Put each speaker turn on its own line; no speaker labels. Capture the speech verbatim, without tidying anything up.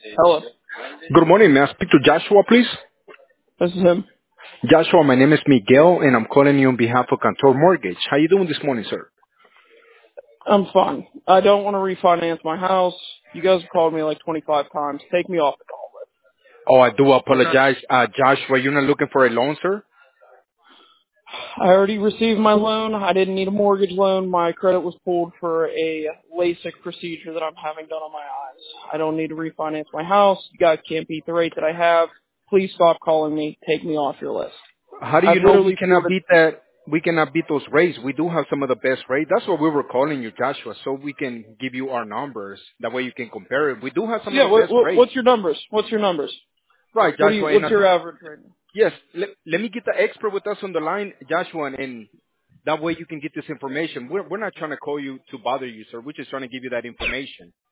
Hello.
Good morning. May I speak to Joshua, please?
This is him.
Joshua, my name is Miguel, and I'm calling you on behalf of Cantor Mortgage. How you doing this morning, sir?
I'm fine. I don't want to refinance my house. You guys have called me like twenty-five times. Take me off the call
Oh, I do
list. Okay.
apologize. Uh, Joshua, you're not looking for a loan, sir?
I already received my loan. I didn't need a mortgage loan. My credit was pulled for a LASIK procedure that I'm having done on my eyes. I don't need to refinance my house. You guys can't beat the rate that I have. Please stop calling me. Take me off your list.
How do you
I've
know we
literally
cannot
fielded.
beat that? We cannot beat those rates. We do have some of the best rates. That's why we were calling you, Joshua, so we can give you our numbers. That way you can compare it. We do have some of
Yeah.
the
What,
best
what,
rates.
what's your numbers? What's your numbers?
Right,
What do you?
Joshua. And
What's
I
your
think,
average right now?
yes, let, let me get the expert with us on the line, Joshua, and, and that way you can get this information. We're, we're not trying to call you to bother you, sir. We're just trying to give you that information.